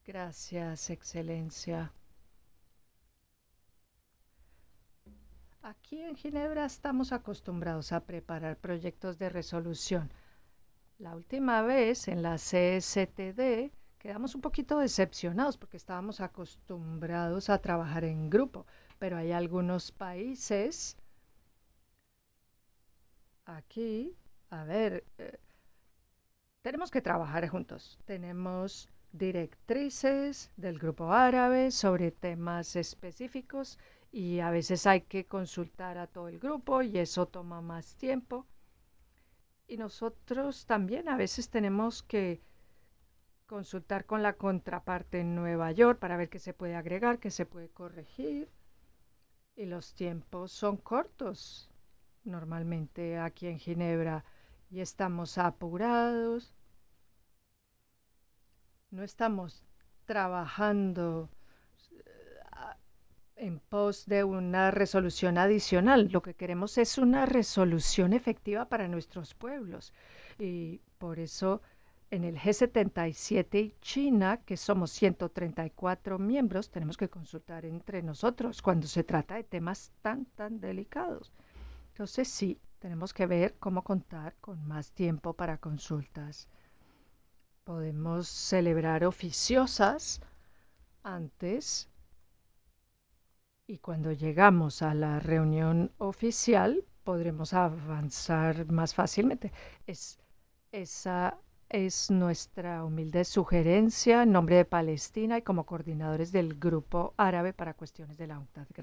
Gracias, Excelencia. Aquí en Ginebra estamos acostumbrados a preparar proyectos de resolución. La última vez en la CSTD quedamos un poquito decepcionados porque estábamos acostumbrados a trabajar en grupo, pero hay algunos países aquí, a ver, tenemos que trabajar juntos. Tenemos directrices del grupo árabe sobre temas específicos y a veces hay que consultar a todo el grupo y eso toma más tiempo. Y nosotros también a veces tenemos que consultar con la contraparte en Nueva York para ver qué se puede agregar, qué se puede corregir. Y los tiempos son cortos normalmente aquí en Ginebra y estamos apurados. No estamos trabajando en pos de una resolución adicional. Lo que queremos es una resolución efectiva para nuestros pueblos. Y por eso en el G77 y China, que somos 134 miembros, tenemos que consultar entre nosotros cuando se trata de temas tan delicados. Entonces sí, tenemos que ver cómo contar con más tiempo para consultas. Podemos celebrar oficiosas antes y cuando llegamos a la reunión oficial podremos avanzar más fácilmente. Esa es nuestra humilde sugerencia en nombre de Palestina y como coordinadores del Grupo Árabe para cuestiones de la UNCTAD.